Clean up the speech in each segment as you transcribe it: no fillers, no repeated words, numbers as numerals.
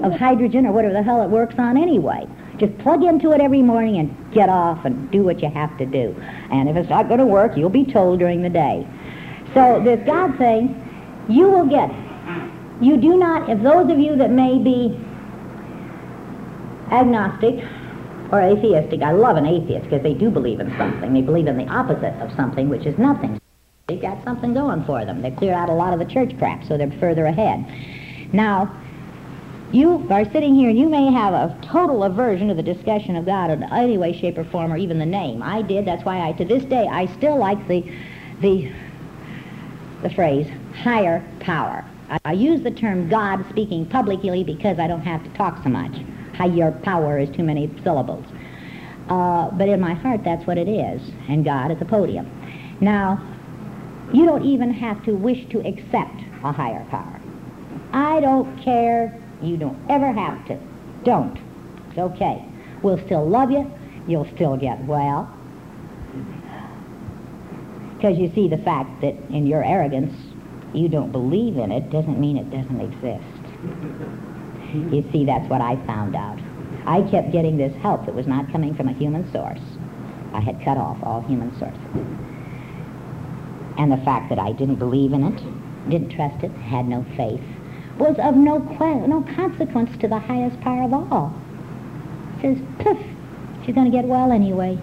of hydrogen or whatever the hell it works on anyway. Just plug into it every morning and get off and do what you have to do. And if it's not going to work, you'll be told during the day. So this God thing, you will get it. You do not, if those of you that may be agnostic or atheistic, I love an atheist because they do believe in something. They believe in the opposite of something, which is nothing. They've got something going for them. They've cleared out a lot of the church crap, so they're further ahead. Now, you are sitting here and you may have a total aversion to the discussion of God in any way, shape, or form, or even the name. I did. That's why to this day, I still like the phrase higher power. I use the term God speaking publicly because I don't have to talk so much. Higher power is too many syllables. But in my heart, that's what it is, and God at the podium. Now, you don't even have to wish to accept a higher power. I don't care. You don't ever have to. Don't. It's okay. We'll still love you. You'll still get well. Because you see, the fact that in your arrogance you don't believe in it doesn't mean it doesn't exist. You see, that's what I found out. I kept getting this help that was not coming from a human source. I had cut off all human sources. And the fact that I didn't believe in it, didn't trust it, had no faith, was of no consequence to the highest power of all. It says, poof, she's going to get well anyway.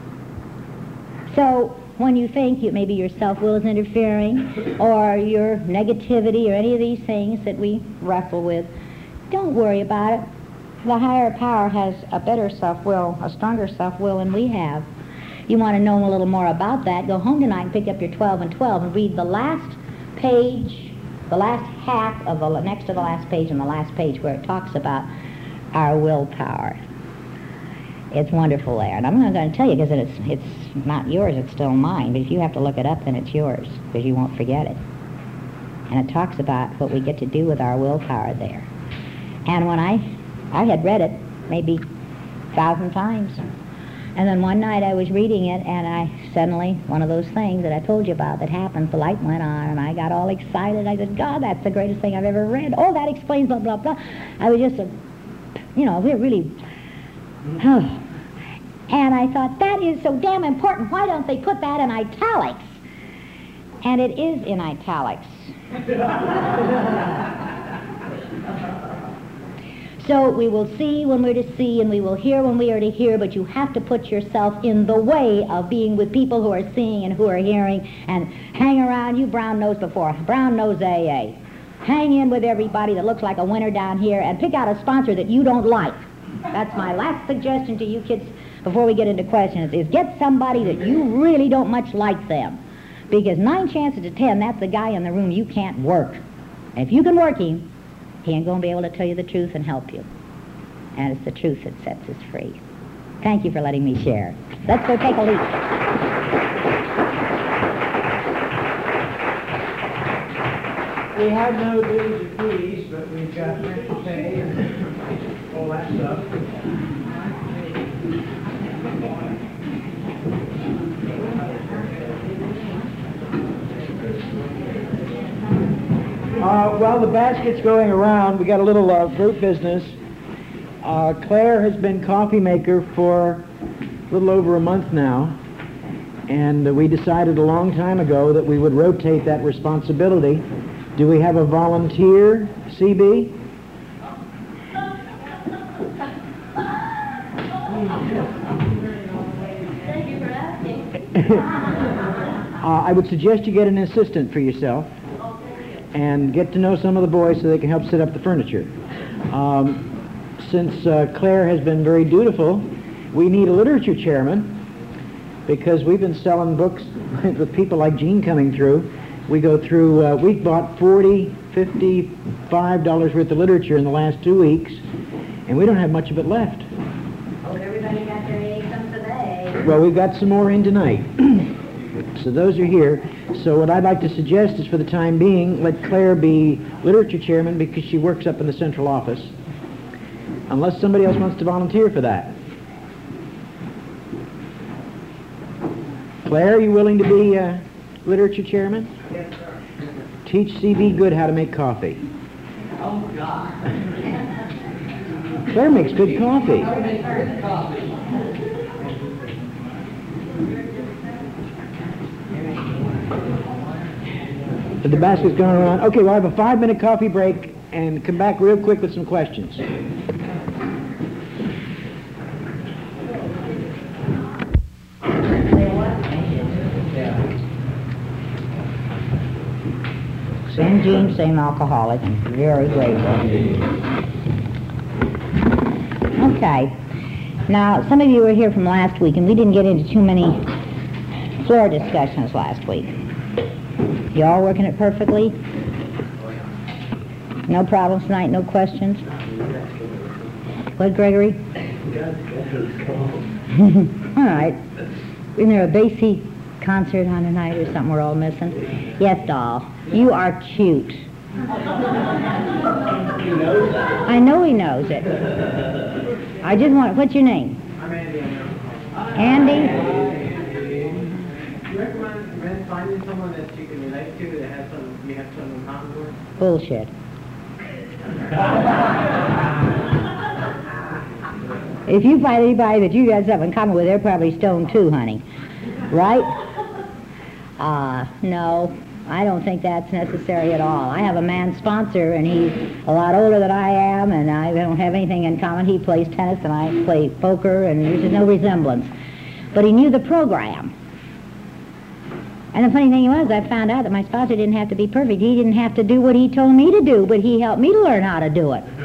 So when you think maybe your self-will is interfering, or your negativity, or any of these things that we wrestle with, don't worry about it. The higher power has a better self-will, a stronger self-will than we have. You want to know a little more about that, go home tonight and pick up your 12 and 12 and read the last page, the last half of the next to the last page and the last page where it talks about our willpower. It's wonderful there. And I'm not going to tell you because it's not yours, it's still mine. But if you have to look it up, then it's yours because you won't forget it. And it talks about what we get to do with our willpower there. And when I had read it maybe 1,000 times. And then one night I was reading it, and I suddenly, one of those things that I told you about that happened, the light went on, and I got all excited. I said, God, that's the greatest thing I've ever read. Oh, that explains blah, blah, blah. I was just, we're really, And I thought, that is so damn important. Why don't they put that in italics? And it is in italics. So we will see when we're to see, and we will hear when we are to hear, but you have to put yourself in the way of being with people who are seeing and who are hearing, and hang around, you brown-nosed before, brown-nosed AA. Hang in with everybody that looks like a winner down here, and pick out a sponsor that you don't like. That's my last suggestion to you kids before we get into questions, is get somebody that you really don't much like them. Because 9 chances to 10, that's the guy in the room you can't work. And if you can work him, he ain't going to be able to tell you the truth and help you. And it's the truth that sets us free. Thank you for letting me share. Let's go take a leak. We have no dues or fees, but we've got rent to pay and all that stuff. Well, the basket's going around. We got a little fruit business. Claire has been coffee maker for a little over a month now, and we decided a long time ago that we would rotate that responsibility. Do we have a volunteer, CB? Thank you for asking. I would suggest you get an assistant for yourself and get to know some of the boys so they can help set up the furniture. Since Claire has been very dutiful, we need a literature chairman because we've been selling books with people like Gene coming through. We go through, we've bought $40, $50, $5 worth of literature in the last 2 weeks, and we don't have much of it left. Hope everybody got their eggs some today. Well, we've got some more in tonight. So those are here. So what I'd like to suggest is for the time being, let Claire be literature chairman because she works up in the central office. Unless somebody else wants to volunteer for that. Claire, are you willing to be literature chairman? Yes, sir. Teach C.B. Good how to make coffee. Oh, God. Claire makes good coffee. The basket's going around. Okay, we'll have a 5-minute coffee break and come back real quick with some questions. Same gene, same alcoholic, and very grateful. Okay. Now, some of you were here from last week, and we didn't get into too many floor discussions last week. You all working it perfectly? No problems tonight, no questions? What, Gregory? All right. Isn't there a Basie concert on tonight or something we're all missing? Yes, doll. You are cute. I know he knows it. I just want, what's your name? I'm Andy. Andy? Do you recommend finding someone that you can relate to that has some, you have some in common with? Bullshit. If you find anybody that you got something in common with, they're probably stoned too, honey. Right? No, I don't think that's necessary at all. I have a man sponsor, and he's a lot older than I am, and I don't have anything in common. He plays tennis, and I play poker, and there's no resemblance. But he knew the program. And the funny thing was, I found out that my sponsor didn't have to be perfect. He didn't have to do what he told me to do, but he helped me to learn how to do it.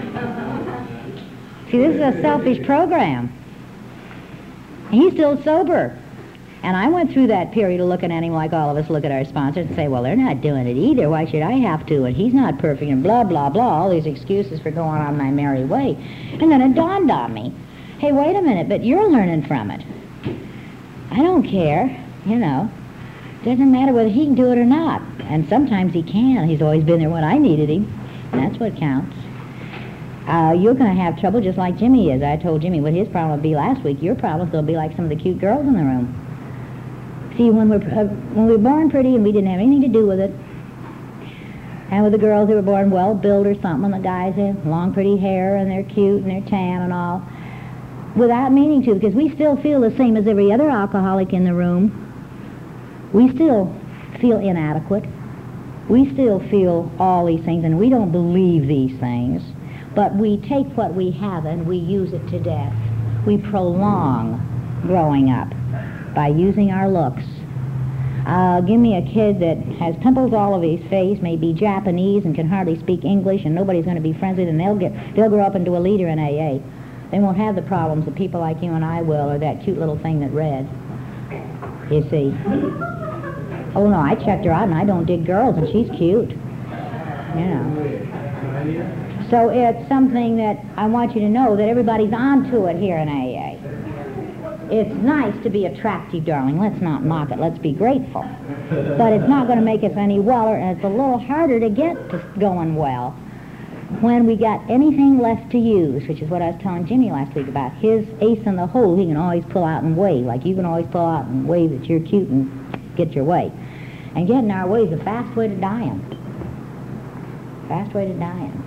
See, this is a selfish program. He's still sober. And I went through that period of looking at him like all of us look at our sponsors and say, well, they're not doing it either. Why should I have to? And he's not perfect and blah, blah, blah, all these excuses for going on my merry way. And then it dawned on me, hey, wait a minute, but you're learning from it. I don't care, you know. Doesn't matter whether he can do it or not. And sometimes he can. He's always been there when I needed him. And that's what counts. You're going to have trouble just like Jimmy is. I told Jimmy what his problem would be last week. Your problem's going to be like some of the cute girls in the room. See, when we're born pretty and we didn't have anything to do with it, and with the girls who were born well-built or something, and the guys have long pretty hair and they're cute and they're tan and all, without meaning to, because we still feel the same as every other alcoholic in the room. We still feel inadequate. We still feel all these things, and we don't believe these things, but we take what we have and we use it to death. We prolong growing up by using our looks. Give me a kid that has pimples all over his face, may be Japanese and can hardly speak English, and nobody's going to be friends with him, and they'll grow up into a leader in AA. They won't have the problems that people like you and I will, or that cute little thing that read. You see. Oh no, I checked her out and I don't dig girls, and she's cute. You know. So it's something that I want you to know that everybody's onto it here in AA. It's nice to be attractive, darling. Let's not mock it. Let's be grateful. But it's not going to make us any weller, and it's a little harder to get to going well when we got anything left to use, which is what I was telling Jimmy last week about. His ace in the hole, he can always pull out and wave, like you can always pull out and wave that you're cute and get your way. And getting our way is a fast way to dying. Fast way to dying.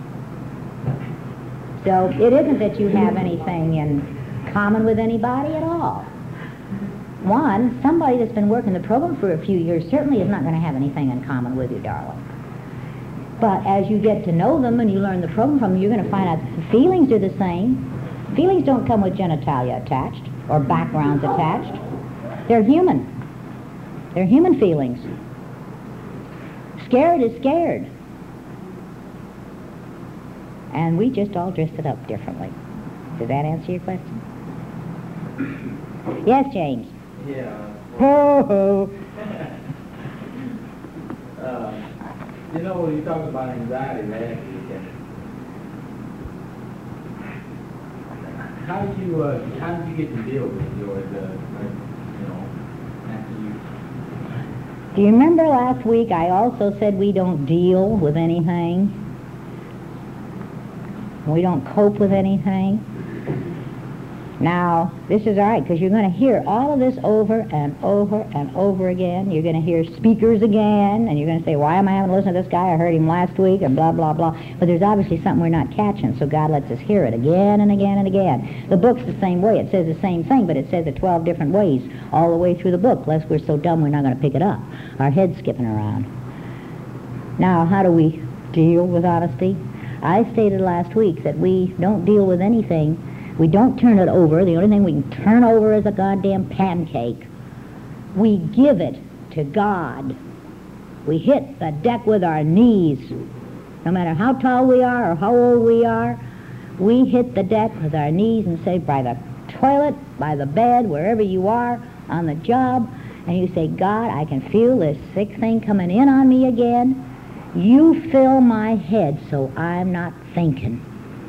So it isn't that you have anything in common with anybody at all. One, somebody that's been working the program for a few years certainly is not going to have anything in common with you, darling. But as you get to know them and you learn the program from them, you're going to find out that the feelings are the same. Feelings don't come with genitalia attached or backgrounds attached. They're human. They're human feelings. Scared is scared. And we just all dressed it up differently. Does that answer your question? Yes, James. Yeah. Ho, ho. You know, when you talk about anxiety last week, how did you get to deal with your, after you? Do you remember last week I also said we don't deal with anything? We don't cope with anything? Now, this is all right, because you're going to hear all of this over and over and over again. You're going to hear speakers again, and you're going to say, why am I having to listen to this guy? I heard him last week, and blah, blah, blah. But there's obviously something we're not catching, so God lets us hear it again and again and again. The book's the same way. It says the same thing, but it says it 12 different ways all the way through the book, lest we're so dumb we're not going to pick it up. Our head's skipping around. Now, how do we deal with honesty? I stated last week that we don't deal with anything. We don't turn it over. The only thing we can turn over is a goddamn pancake. We give it to God. We hit the deck with our knees. No matter how tall we are or how old we are, we hit the deck with our knees and say, by the toilet, by the bed, wherever you are, on the job, and you say, God, I can feel this sick thing coming in on me again. You fill my head so I'm not thinking.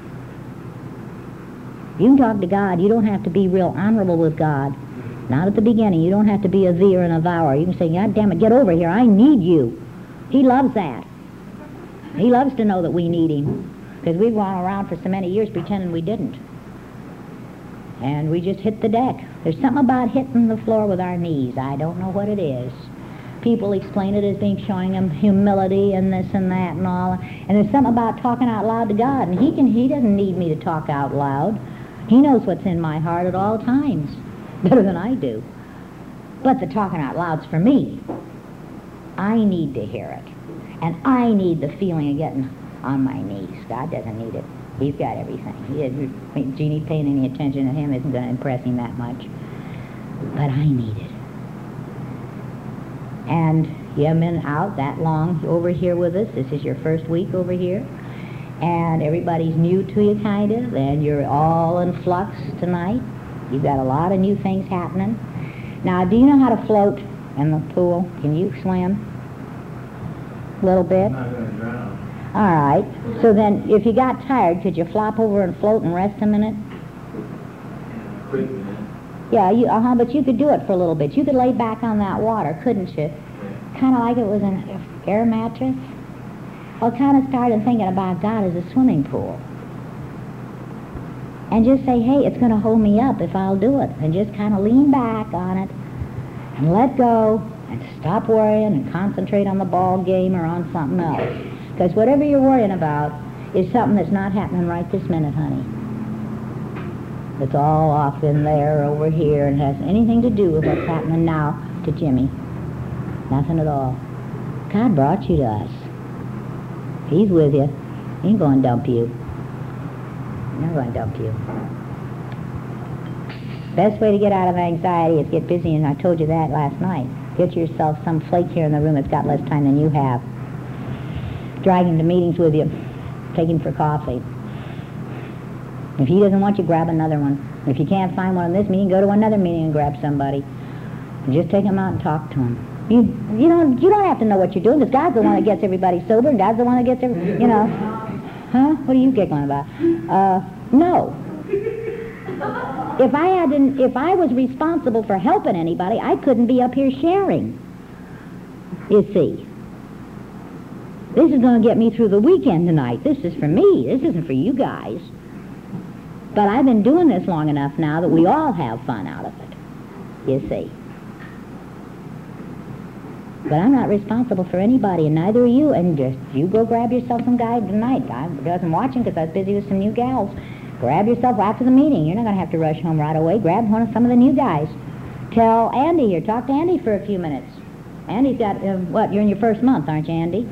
You can talk to God. You don't have to be real honorable with God. Not at the beginning. You don't have to be a thee or an avowor. You can say, God damn it, get over here. I need you. He loves that. He loves to know that we need him. Because we've gone around for so many years pretending we didn't. And we just hit the deck. There's something about hitting the floor with our knees. I don't know what it is. People explain it as being showing them humility and this and that and all. And there's something about talking out loud to God. And he doesn't need me to talk out loud. He knows what's in my heart at all times, better than I do. But the talking out loud's for me. I need to hear it. And I need the feeling of getting on my knees. God doesn't need it. He's got everything. Jeannie paying any attention to him isn't going to impress him that much. But I need it. And you haven't been out that long over here with us. This is your first week over here. And everybody's new to you, kind of, and you're all in flux tonight. You've got a lot of new things happening. Now, do you know how to float in the pool? Can you swim? A little bit? I'm not going to drown. All right. So then, if you got tired, could you flop over and float and rest a minute? Quick minute. Yeah, but you could do it for a little bit. You could lay back on that water, couldn't you? Kind of like it was an air mattress. Well, kind of started thinking about God as a swimming pool. And just say, hey, it's going to hold me up if I'll do it. And just kind of lean back on it and let go and stop worrying and concentrate on the ball game or on something else. Because whatever you're worrying about is something that's not happening right this minute, honey. It's all off in there, over here, and has anything to do with what's happening now to Jimmy. Nothing at all. God brought you to us. He's with you. He ain't going to dump you. He's not going to dump you. Best way to get out of anxiety is get busy, and I told you that last night. Get yourself some flake here in the room that's got less time than you have. Drag him to meetings with you. Take him for coffee. If he doesn't want you, grab another one. If you can't find one in this meeting, go to another meeting and grab somebody. And just take him out and talk to him. You don't have to know what you're doing, because God's the one that gets everybody sober, and God's the one that gets everybody, Huh? What are you giggling about? No. If I was responsible for helping anybody, I couldn't be up here sharing. You see. This is going to get me through the weekend tonight. This is for me. This isn't for you guys. But I've been doing this long enough now that we all have fun out of it. You see. But I'm not responsible for anybody, and neither are you. And just you go grab yourself some guy tonight. I wasn't watching because I was busy with some new gals. Grab yourself after the meeting. You're not going to have to rush home right away. Grab some of the new guys. Tell Andy here. Talk to Andy for a few minutes. Andy's got, you're in your first month, aren't you, Andy?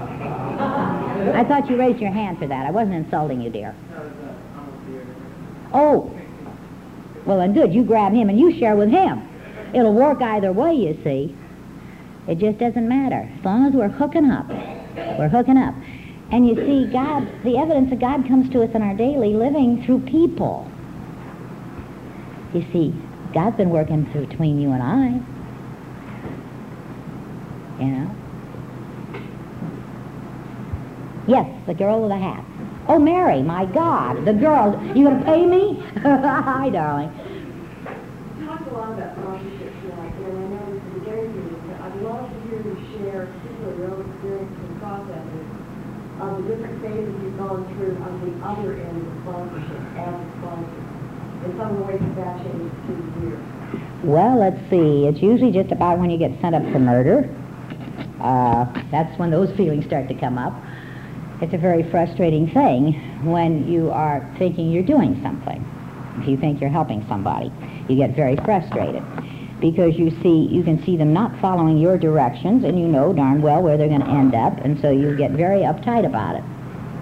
I thought you raised your hand for that. I wasn't insulting you, dear. Oh. Well, then good. You grab him and you share with him. It'll work either way, you see. It just doesn't matter. As long as we're hooking up. We're hooking up. And you see, God, the evidence of God comes to us in our daily living through people. You see, God's been working between you and I. You know? Yes, the girl with the hat. Oh, Mary, my God, the girl. You going to pay me? Hi, darling. You talked a lot about sponsorship tonight, and I know this is a very good, but I'd love to hear you share particularly your own experiences and processes of the different phases you've gone through on the other end of sponsorship as a sponsor. in some of the ways that that changed through the years? Well, let's see. It's usually just about when you get sent up for murder. That's when those feelings start to come up. It's a very frustrating thing when you are thinking you're doing something. If you think you're helping somebody, you get very frustrated because you can see them not following your directions, and you know darn well where they're going to end up, and so you get very uptight about it.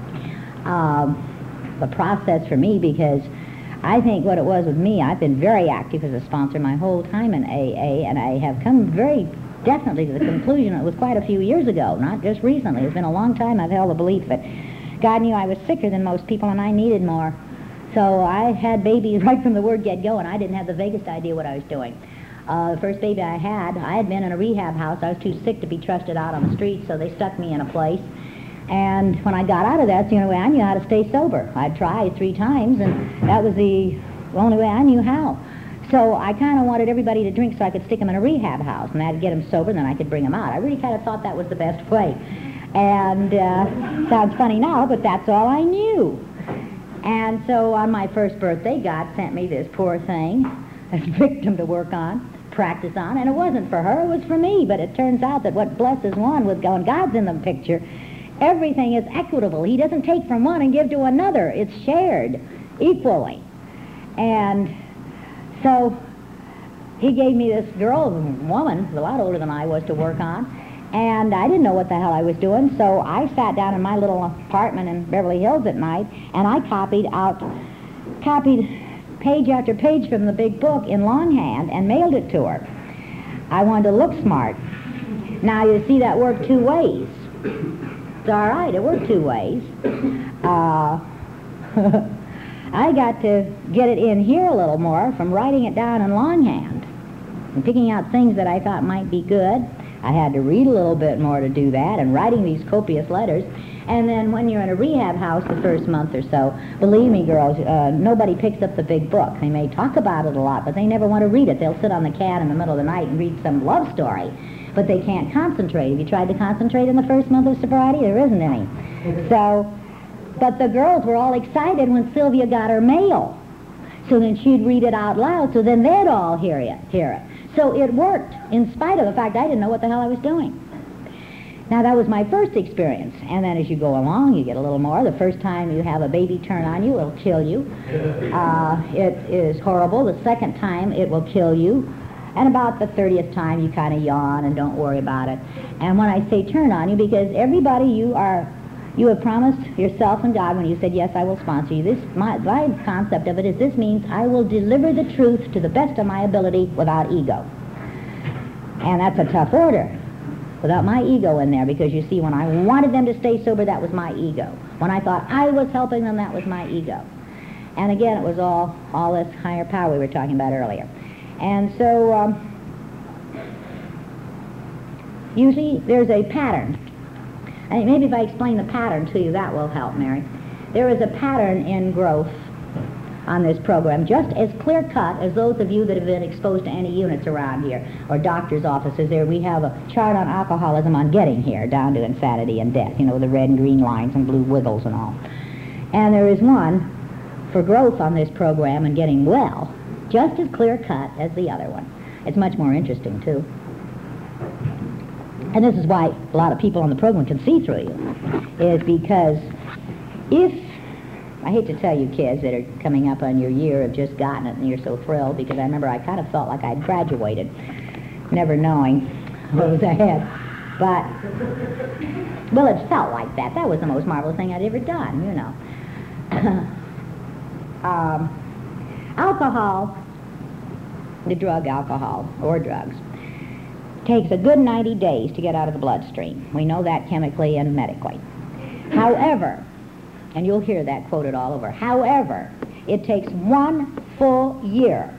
The process for me, because I think what it was with me, I've been very active as a sponsor my whole time in AA, and I have come very definitely to the conclusion, it was quite a few years ago, not just recently. It's been a long time I've held the belief that God knew I was sicker than most people and I needed more. So I had babies right from the word get-go, and I didn't have the vaguest idea what I was doing. The first baby I had been in a rehab house. I was too sick to be trusted out on the street, so they stuck me in a place. And when I got out of that, it's the only way I knew how to stay sober. I'd tried 3 times, and that was the only way I knew how. So I kind of wanted everybody to drink so I could stick them in a rehab house, and I'd get them sober, then I could bring them out. I really kind of thought that was the best way. And sounds funny now, but that's all I knew. And so on my first birthday, God sent me this poor thing, this victim to work on, practice on, and it wasn't for her, it was for me. But it turns out that what blesses one with when God's in the picture, everything is equitable. He doesn't take from one and give to another. It's shared equally. And so he gave me this woman, a lot older than I was, to work on, and I didn't know what the hell I was doing, so I sat down in my little apartment in Beverly Hills at night, and I copied page after page from the big book in longhand and mailed it to her. I wanted to look smart. Now, you see, that worked 2 ways. It's all right, it worked 2 ways. I got to get it in here a little more from writing it down in longhand and picking out things that I thought might be good. I had to read a little bit more to do that, and writing these copious letters. And then when you're in a rehab house the first month or so, believe me, girls, nobody picks up the big book. They may talk about it a lot, but they never want to read it. They'll sit on the can in the middle of the night and read some love story, but they can't concentrate. Have you tried to concentrate in the first month of sobriety? There isn't any. So, but the girls were all excited when Sylvia got her mail. So then she'd read it out loud, so then they'd all hear it. So it worked, in spite of the fact I didn't know what the hell I was doing. Now, that was my first experience. And then as you go along, you get a little more. The first time you have a baby turn on you, it'll kill you. It is horrible. The second time, it will kill you. And about the 30th time, you kind of yawn and don't worry about it. And when I say turn on you, because everybody you have promised yourself and God when you said, yes, I will sponsor you. My concept of it is this means I will deliver the truth to the best of my ability without ego. And that's a tough order, without my ego in there, because you see, when I wanted them to stay sober, that was my ego. When I thought I was helping them, that was my ego. And again, it was all this higher power we were talking about earlier. And so usually there's a pattern. And maybe if I explain the pattern to you, that will help, Mary. There is a pattern in growth on this program, just as clear-cut as those of you that have been exposed to any units around here, or doctor's offices. There we have a chart on alcoholism on getting here, down to insanity and death, you know, the red and green lines and blue wiggles and all. And there is one for growth on this program and getting well, just as clear-cut as the other one. It's much more interesting, too. And this is why a lot of people on the program can see through you, is because I hate to tell you kids that are coming up on your year of just gotten it and you're so thrilled, because I remember I kind of felt like I'd graduated, never knowing what was ahead. But, well, it felt like that. That was the most marvelous thing I'd ever done, you know. Alcohol, the drug alcohol, or drugs, takes a good 90 days to get out of the bloodstream. We know that chemically and medically. However, and you'll hear that quoted all over, however, it takes 1 full year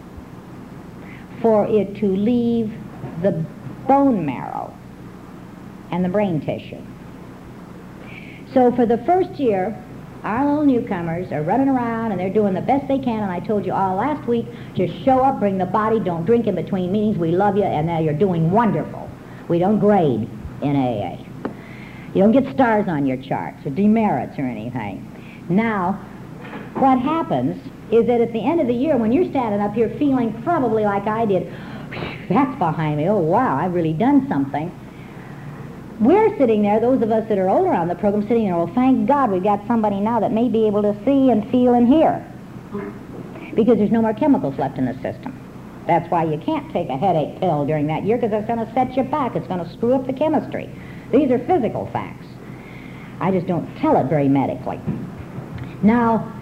for it to leave the bone marrow and the brain tissue. So for the first year, our little newcomers are running around and they're doing the best they can, and I told you all last week, just show up, bring the body, don't drink in between meetings, we love you, and now you're doing wonderful. We don't grade in AA. You don't get stars on your charts or demerits or anything. Now, what happens is that at the end of the year, when you're standing up here feeling probably like I did, that's behind me, oh wow, I've really done something. We're sitting there, those of us that are older on the program, sitting there, well, thank God we've got somebody now that may be able to see and feel and hear. Because there's no more chemicals left in the system. That's why you can't take a headache pill during that year, because it's going to set you back. It's going to screw up the chemistry. These are physical facts. I just don't tell it very medically. Now,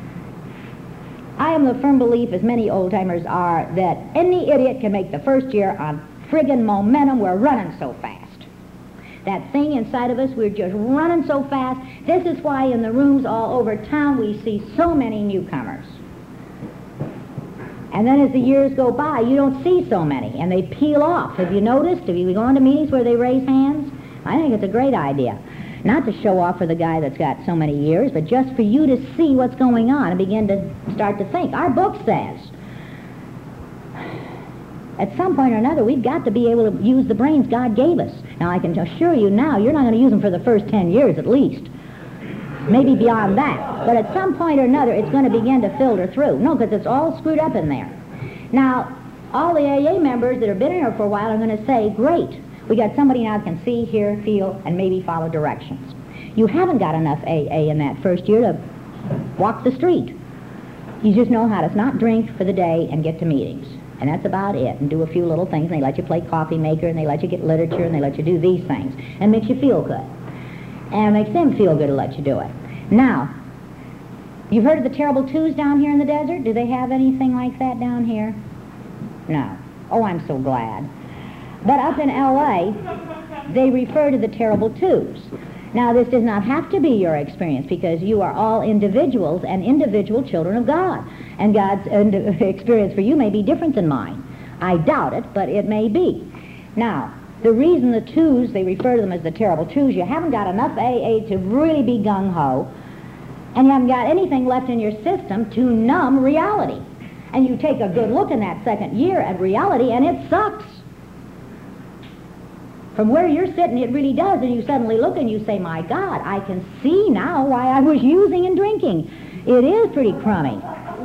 I am the firm belief, as many old-timers are, that any idiot can make the first year on friggin' momentum. We're running so fast. That thing inside of us, we're just running so fast. This is why in the rooms all over town we see so many newcomers. And then as the years go by, you don't see so many, and they peel off. Have you noticed? Have you gone to meetings where they raise hands? I think it's a great idea. Not to show off for the guy that's got so many years, but just for you to see what's going on and begin to start to think. Our book says, at some point or another, we've got to be able to use the brains God gave us. Now, I can assure you now, you're not going to use them for the first 10 years at least. Maybe beyond that. But at some point or another, it's going to begin to filter through. No, because it's all screwed up in there. Now, all the AA members that have been here for a while are going to say, great, we got somebody now that can see, hear, feel, and maybe follow directions. You haven't got enough AA in that first year to walk the street. You just know how to not drink for the day and get to meetings. And that's about it. And do a few little things. And they let you play coffee maker, and they let you get literature, and they let you do these things. And it makes you feel good. And it makes them feel good to let you do it. Now, you've heard of the terrible twos down here in the desert? Do they have anything like that down here? No. Oh, I'm so glad. But up in L.A., they refer to the terrible twos. Now, this does not have to be your experience, because you are all individuals and individual children of God. And God's experience for you may be different than mine. I doubt it, but it may be. Now, the reason the twos, they refer to them as the terrible twos, you haven't got enough AA to really be gung-ho, and you haven't got anything left in your system to numb reality. And you take a good look in that second year at reality, and it sucks. From where you're sitting, it really does, and you suddenly look and you say, my God, I can see now why I was using and drinking. It is pretty crummy.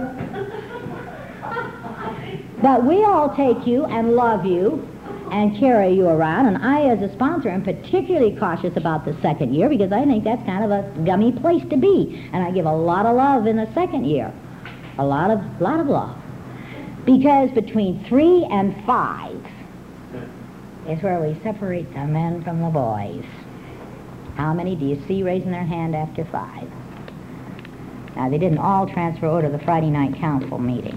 But we all take you and love you and carry you around, and I, as a sponsor, am particularly cautious about the second year, because I think that's kind of a gummy place to be, and I give a lot of love in the second year. A lot of love. Because between 3 and 5 is where we separate the men from the boys. How many do you see raising their hand after 5? Now, they didn't all transfer over to the Friday night council meeting.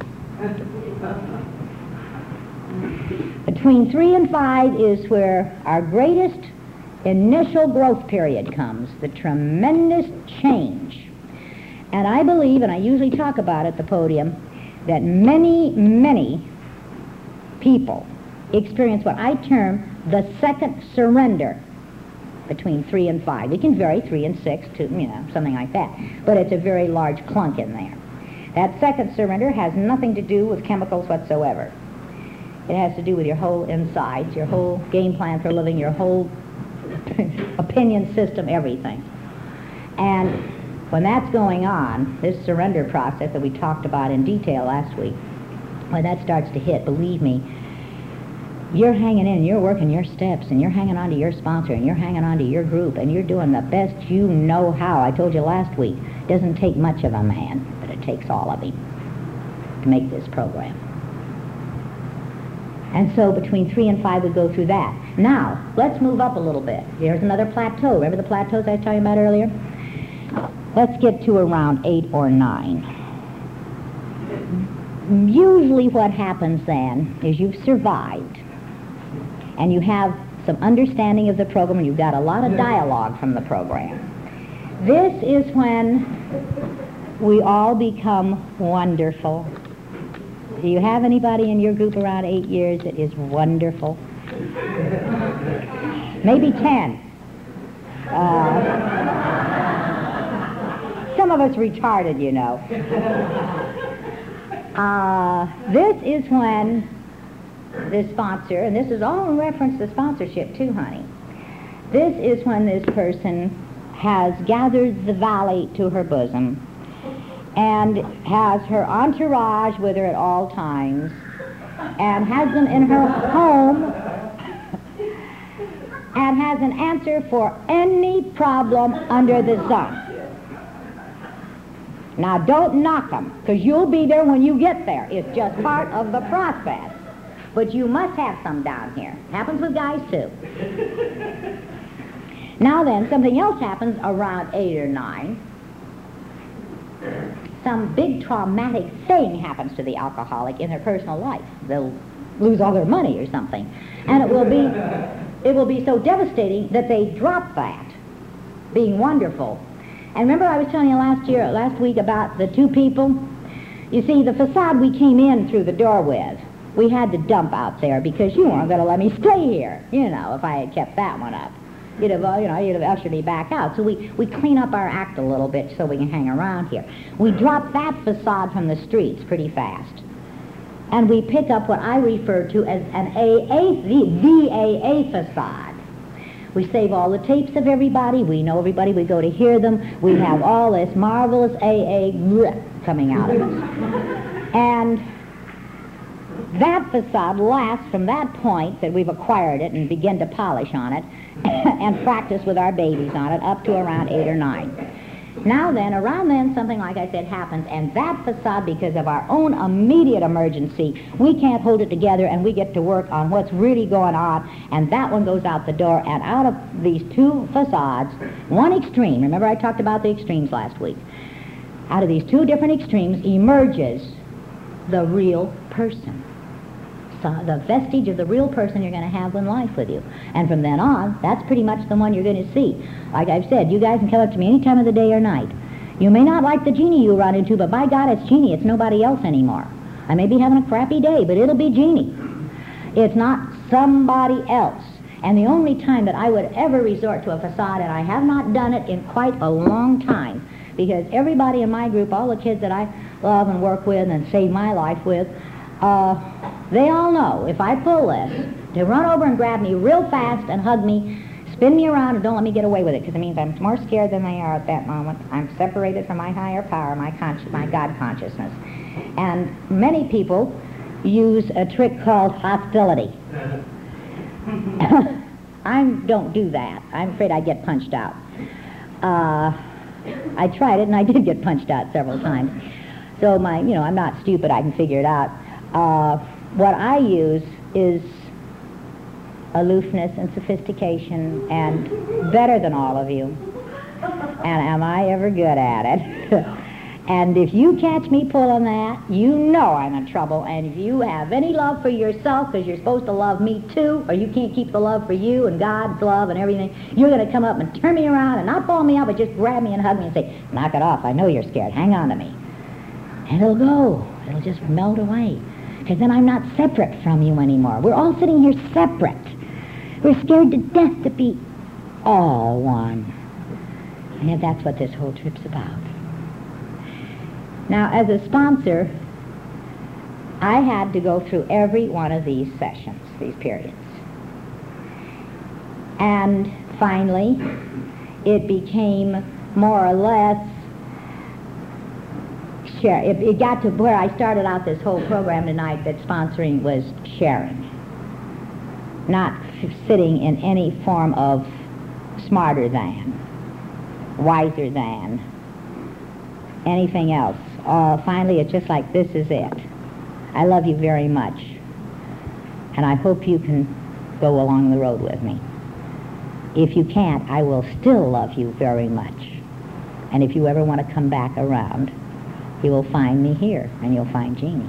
Between 3 and 5 is where our greatest initial growth period comes, the tremendous change. And I believe, and I usually talk about at the podium, that many, many people experience what I term the second surrender between 3 and 5. It can vary, 3 and 6, to, something like that. But it's a very large clunk in there. That second surrender has nothing to do with chemicals whatsoever. It has to do with your whole insides, your whole game plan for living, your whole opinion system, everything. And when that's going on, this surrender process that we talked about in detail last week, when that starts to hit, believe me, you're hanging in, you're working your steps, and you're hanging on to your sponsor, and you're hanging on to your group, and you're doing the best you know how. I told you last week, it doesn't take much of a man, but it takes all of him to make this program. And so between 3 and 5 we go through that. Now, let's move up a little bit. Here's another plateau. Remember the plateaus I was telling you about earlier? Let's get to around 8 or 9. Usually what happens then is you've survived, and you have some understanding of the program, and you've got a lot of dialogue from the program. This is when we all become wonderful. Do you have anybody in your group around 8 years that is wonderful? Maybe 10. Some of us retarded, you know. This is when the sponsor, and this is all in reference to sponsorship too, honey. This is when this person has gathered the valley to her bosom, and has her entourage with her at all times, and has them in her home, and has an answer for any problem under the sun. Now, don't knock them, because you'll be there when you get there. It's just part of the process. But you must have some down here. Happens with guys, too. Now then, something else happens around 8 or 9. Some big traumatic thing happens to the alcoholic in their personal life. They'll lose all their money or something. And it will be so devastating that they drop that, being wonderful. And remember I was telling you last week about the 2 people? You see, the facade we came in through the door with, we had to dump out there because you weren't going to let me stay here, if I had kept that one up. You'd have ushered me back out. So we clean up our act a little bit so we can hang around here. We drop that facade from the streets pretty fast. And we pick up what I refer to as an the AA facade. We save all the tapes of everybody. We know everybody. We go to hear them. We have all this marvelous AA coming out of us. And that facade lasts from that point that we've acquired it and begin to polish on it and practice with our babies on it up to around 8 or 9. Now then, around then, something like I said happens, and that facade, because of our own immediate emergency, we can't hold it together, and we get to work on what's really going on, and that one goes out the door, and out of these 2 facades, one extreme, remember I talked about the extremes last week, out of these 2 different extremes emerges the real person. So the vestige of the real person you're going to have in life with you. And from then on, that's pretty much the one you're going to see. Like I've said, you guys can come up to me any time of the day or night. You may not like the Jeannie you run into, but by God, it's Jeannie. It's nobody else anymore. I may be having a crappy day, but it'll be Jeannie. It's not somebody else. And the only time that I would ever resort to a facade, and I have not done it in quite a long time, because everybody in my group, all the kids that I love and work with and save my life with, they all know if I pull this, to run over and grab me real fast and hug me, spin me around and don't let me get away with it, because it means I'm more scared than they are at that moment. I'm separated from my higher power, my God consciousness. And many people use a trick called hostility. I don't do that. I'm afraid I'd get punched out. I tried it and I did get punched out several times. So I'm not stupid, I can figure it out. What I use is aloofness and sophistication, and better than all of you. And am I ever good at it? And if you catch me pulling that, you know I'm in trouble. And if you have any love for yourself, because you're supposed to love me too, or you can't keep the love for you and God's love and everything, you're going to come up and turn me around and not pull me out, but just grab me and hug me and say, knock it off, I know you're scared, hang on to me. And it'll go. It'll just melt away. Because then I'm not separate from you anymore. We're all sitting here separate. We're scared to death to be all one. And that's what this whole trip's about. Now, as a sponsor, I had to go through every one of these sessions, these periods. And finally, it became more or less it got to where I started out this whole program tonight that sponsoring was sharing, not sitting in any form of smarter than, wiser than, anything else. Finally, it's just like, this is it. I love you very much, and I hope you can go along the road with me. If you can't, I will still love you very much. And if you ever want to come back around, you will find me here, and you'll find Jeannie.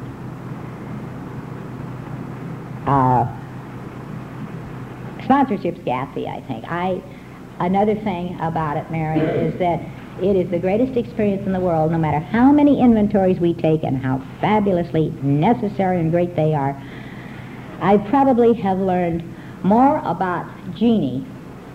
Sponsorship's gassy, I think. Another thing about it, Mary, is that it is the greatest experience in the world, no matter how many inventories we take and how fabulously necessary and great they are. I probably have learned more about Jeannie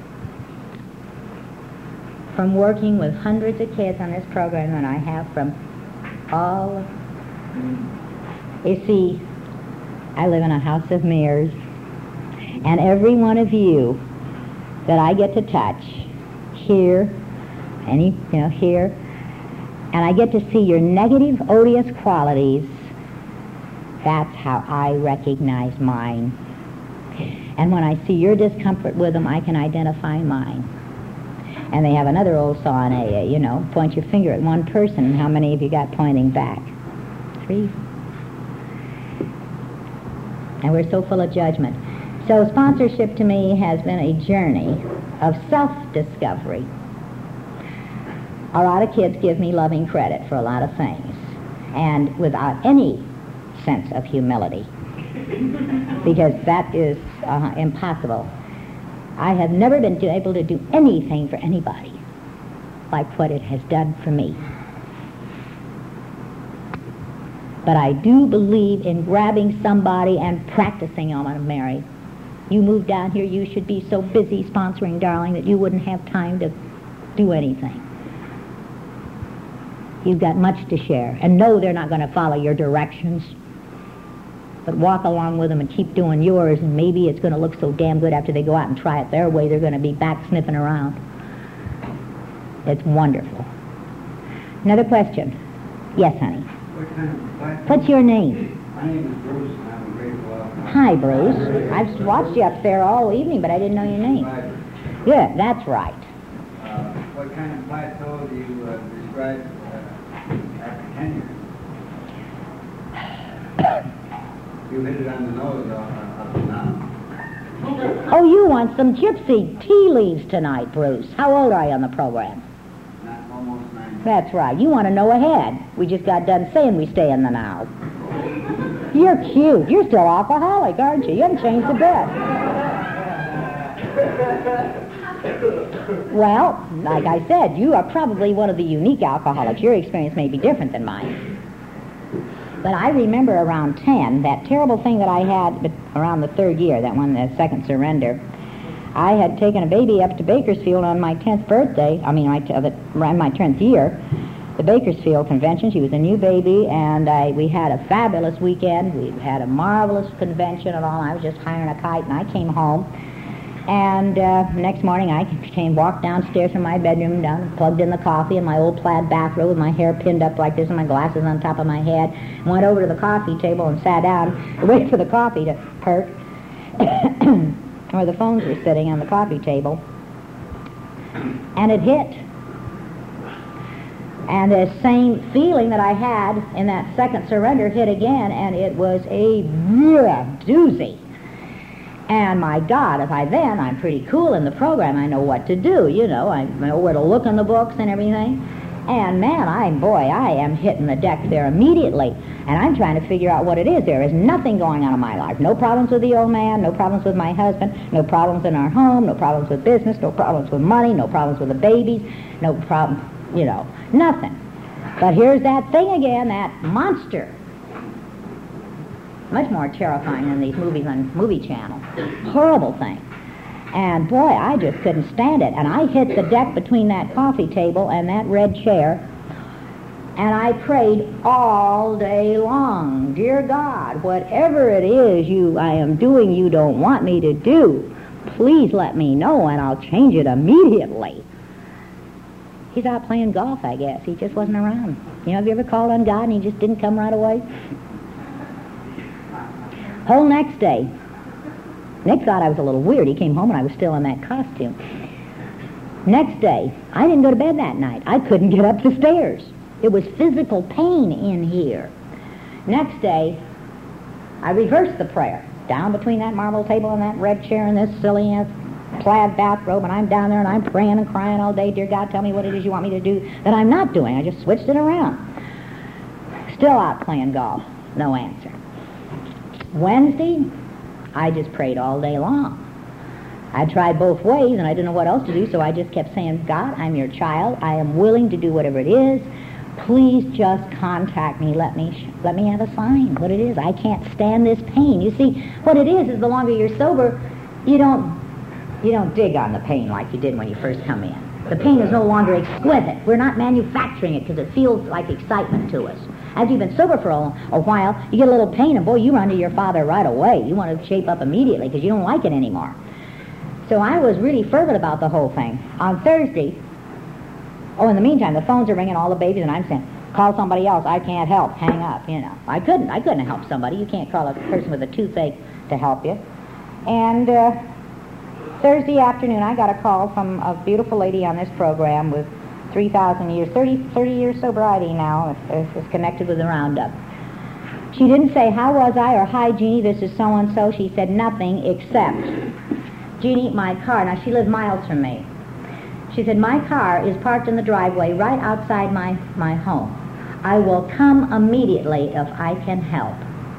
from working with hundreds of kids on this program than I have from all. You see, I live in a house of mirrors, and every one of you that I get to touch here, here, and I get to see your negative, odious qualities, that's how I recognize mine. And when I see your discomfort with them, I can identify mine. And they have another old saw in AA, you know, point your finger at one person, and how many of you got pointing back? 3. And we're so full of judgment. So sponsorship to me has been a journey of self-discovery. A lot of kids give me loving credit for a lot of things, and without any sense of humility, because that is impossible. I have never been able to do anything for anybody like what it has done for me. But I do believe in grabbing somebody and practicing on Mary. You moved down here, you should be so busy sponsoring, darling, that you wouldn't have time to do anything. You've got much to share. And no, they're not going to follow your directions. But walk along with them and keep doing yours, and maybe it's going to look so damn good after they go out and try it their way, they're going to be back sniffing around. It's wonderful. Another question. Yes, honey. What's your name? My name is Bruce, and I'm a grateful. Hi, Bruce. I've watched you up there all evening, but I didn't know your name. Good, that's right. What kind of plateau do you describe after tenure? You hit it on the nose up to now. Oh, you want some gypsy tea leaves tonight, Bruce. How old are you on the program? Almost 9. That's right. You want to know ahead. We just got done saying we stay in the now. You're cute. You're still alcoholic, aren't you? You haven't changed a bit. Well, like I said, you are probably one of the unique alcoholics. Your experience may be different than mine. But I remember around 10, that terrible thing that I had around the 3rd year, that one, the second surrender. I had taken a baby up to Bakersfield on my 10th birthday, around my 10th year, the Bakersfield convention. She was a new baby, and we had a fabulous weekend. We had a marvelous convention and all. I was just hiring a kite, and I came home. And next morning I walked downstairs from my bedroom, plugged in the coffee in my old plaid bathrobe with my hair pinned up like this and my glasses on top of my head, and went over to the coffee table and sat down to wait for the coffee to perk, where the phones were sitting on the coffee table. And it hit. And the same feeling that I had in that second surrender hit again, and it was a doozy. And my God, I'm pretty cool in the program. I know what to do, you know. I know where to look in the books and everything. And man, I am hitting the deck there immediately. And I'm trying to figure out what it is. There is nothing going on in my life. No problems with the old man, no problems with my husband, no problems in our home, no problems with business, no problems with money, no problems with the babies, no problem, you know, nothing. But here's that thing again, that monster. Much more terrifying than these movies on Movie Channel. Horrible thing. And boy, I just couldn't stand it. And I hit the deck between that coffee table and that red chair, and I prayed all day long. Dear God, whatever it is I am doing you don't want me to do, please let me know and I'll change it immediately. He's out playing golf, I guess. He just wasn't around. You know, have you ever called on God and he just didn't come right away? Whole next day, Nick thought I was a little weird. He came home and I was still in that costume. Next day, I didn't go to bed that night. I couldn't get up the stairs. It was physical pain in here. Next day, I reversed the prayer. Down between that marble table and that red chair and this silly plaid bathrobe, and I'm down there and I'm praying and crying all day. Dear God, tell me what it is you want me to do that I'm not doing. I just switched it around. Still out playing golf. No answer. Wednesday, I just prayed all day long. I tried both ways, and I didn't know what else to do, so I just kept saying, God, I'm your child. I am willing to do whatever it is. Please just contact me. Let me have a sign, what it is. I can't stand this pain. You see, what it is the longer you're sober, you don't dig on the pain like you did when you first come in. The pain is no longer exquisite. We're not manufacturing it because it feels like excitement to us. As you've been sober for a while, you get a little pain, and boy, you run to your father right away. You want to shape up immediately because you don't like it anymore. So I was really fervent about the whole thing. On Thursday, Oh, in the meantime, the phones are ringing, all the babies, and I'm saying, call somebody else. I can't help. Hang up, you know. I couldn't help somebody. You can't call a person with a toothache to help you. And Thursday afternoon, I got a call from a beautiful lady on this program with 3,000 years, 30 years sobriety now, is connected with the Roundup. She didn't say, how was I, or hi, Jeannie, this is so-and-so. She said nothing except, Jeannie, my car, now she lived miles from me. She said, my car is parked in the driveway right outside my home. I will come immediately if I can help.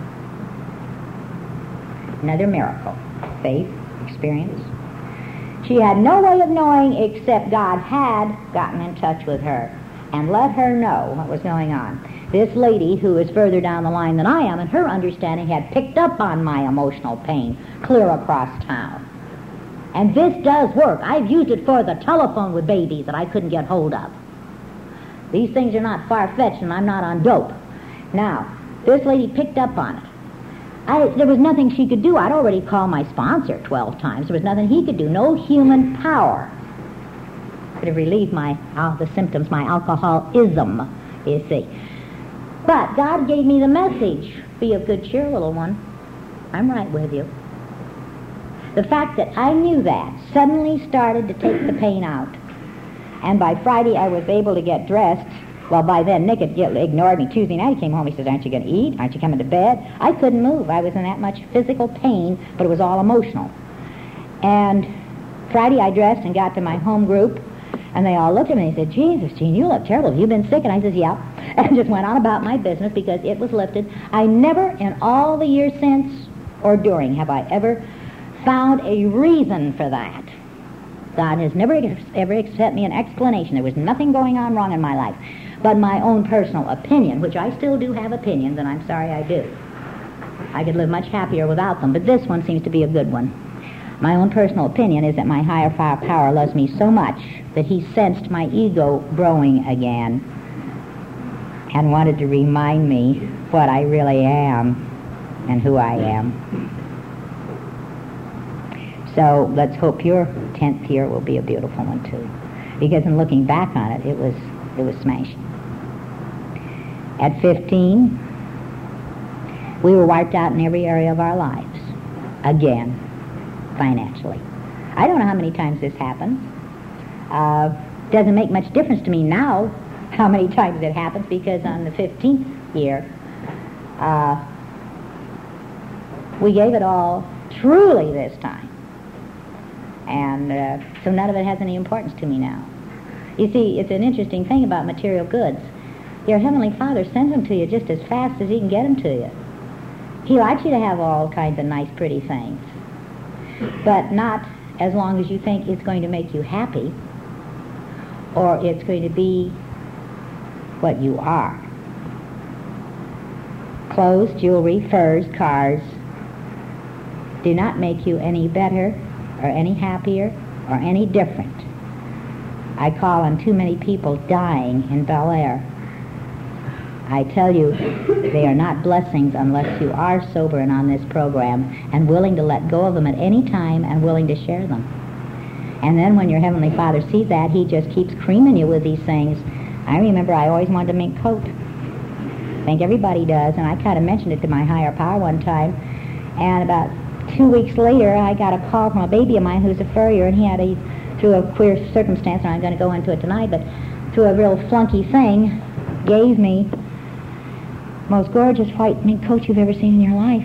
Another miracle. Faith, experience. She had no way of knowing except God had gotten in touch with her and let her know what was going on. This lady, who is further down the line than I am, in her understanding, had picked up on my emotional pain clear across town. And this does work. I've used it for the telephone with babies that I couldn't get hold of. These things are not far-fetched, and I'm not on dope. Now, this lady picked up on it. There was nothing she could do. I'd already called my sponsor 12 times. There was nothing he could do. No human power could have relieved the symptoms, my alcoholism, you see. But God gave me the message. Be of good cheer, little one. I'm right with you. The fact that I knew that suddenly started to take the pain out. And by Friday, I was able to get dressed. Well, by then, Nick had ignored me. Tuesday night, he came home. He says, aren't you going to eat? Aren't you coming to bed? I couldn't move. I was in that much physical pain, but it was all emotional. And Friday, I dressed and got to my home group, and they all looked at me and they said, Jesus, Jean, you look terrible. Have you been sick? And I said, yeah. And just went on about my business because it was lifted. I never, in all the years since or during, have I ever found a reason for that. God has never ever sent me an explanation. There was nothing going on wrong in my life. But my own personal opinion, which I still do have opinions, and I'm sorry I do. I could live much happier without them, but this one seems to be a good one. My own personal opinion is that my higher power loves me so much that he sensed my ego growing again and wanted to remind me what I really am and who I am. So let's hope your 10th year will be a beautiful one too. Because in looking back on it, it was smashing. At 15, we were wiped out in every area of our lives. Again, financially. I don't know how many times this happens. Doesn't make much difference to me now how many times it happens, because on the 15th year, we gave it all truly this time. And so none of it has any importance to me now. You see, it's an interesting thing about material goods. Your Heavenly Father sends them to you just as fast as he can get them to you. He likes you to have all kinds of nice, pretty things. But not as long as you think it's going to make you happy or it's going to be what you are. Clothes, jewelry, furs, cars do not make you any better or any happier or any different. I call on too many people dying in Bel Air. I tell you, they are not blessings unless you are sober and on this program and willing to let go of them at any time and willing to share them. And then when your Heavenly Father sees that, he just keeps creaming you with these things. I remember I always wanted a mink coat. I think everybody does, and I kind of mentioned it to my higher power one time. And about 2 weeks later, I got a call from a baby of mine who's a furrier, and he had through a queer circumstance, and I'm going to go into it tonight, but through a real flunky thing, gave me the most gorgeous white mink coat you've ever seen in your life.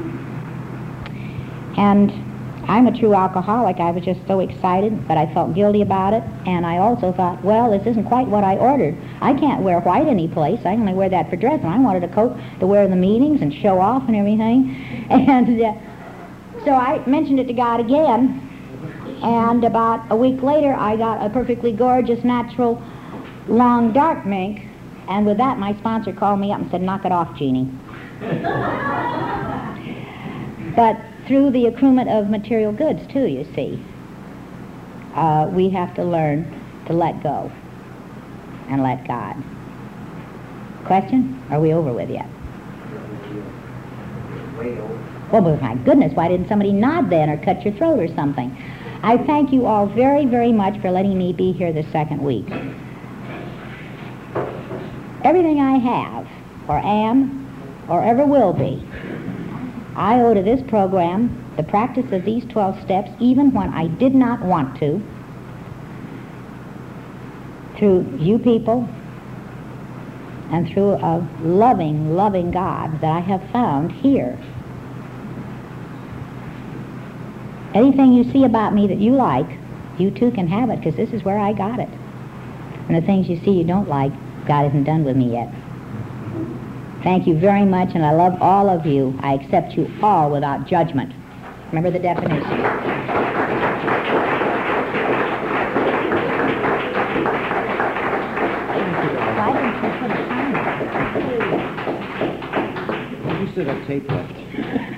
And I'm a true alcoholic. I was just so excited, but I felt guilty about it, and I also thought, well, this isn't quite what I ordered. I can't wear white any place. I only wear that for dress, and I wanted a coat to wear in the meetings and show off and everything. And so I mentioned it to God again, and about a week later, I got a perfectly gorgeous, natural, long, dark mink, and with that, my sponsor called me up and said, knock it off, Jeannie. But through the accruement of material goods, too, you see, we have to learn to let go and let God. Question? Are we over with yet? Well, but my goodness, why didn't somebody nod then or cut your throat or something? I thank you all very, very much for letting me be here the second week. Everything I have, or am, or ever will be, I owe to this program, the practice of these 12 steps, even when I did not want to, through you people, and through a loving, loving God that I have found here. Anything you see about me that you like, you too can have it, because this is where I got it. And the things you see you don't like, God isn't done with me yet. Thank you very much, and I love all of you. I accept you all without judgment. Remember the definition. Why didn't you put a time on it? You still got tape left.